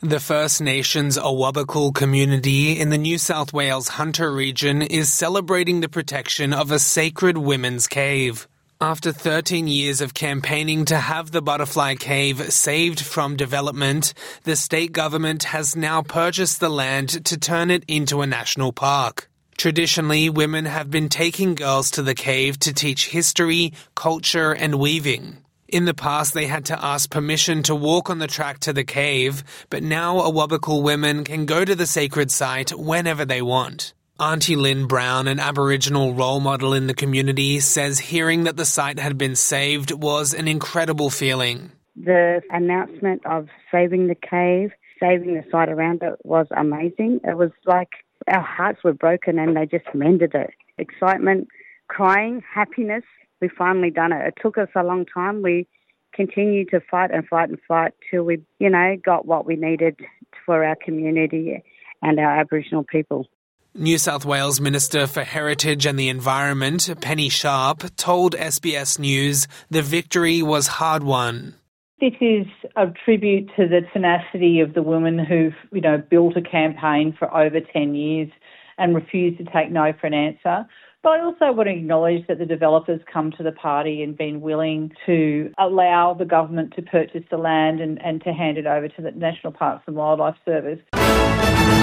The First Nations Awabakal community in the New South Wales Hunter region is celebrating the protection of a sacred women's cave. After 13 years of campaigning to have the Butterfly Cave saved from development, the state government has now purchased the land to turn it into a national park. Traditionally, women have been taking girls to the cave to teach history, culture and weaving. In the past, they had to ask permission to walk on the track to the cave, but now Awabakal women can go to the sacred site whenever they want. Auntie Lynn Brown, an Aboriginal role model in the community, says hearing that the site had been saved was an incredible feeling. The announcement of saving the cave, saving the site around it was amazing. It was like our hearts were broken and they just mended it. Excitement, crying, happiness. We finally done it. It took us a long time. We continued to fight and fight and fight till we, got what we needed for our community and our Aboriginal people. New South Wales Minister for Heritage and the Environment, Penny Sharp, told SBS News the victory was hard won. This is a tribute to the tenacity of the women who've, built a campaign for over 10 years and refused to take no for an answer. But I also want to acknowledge that the developers come to the party and been willing to allow the government to purchase the land and to hand it over to the National Parks and Wildlife Service.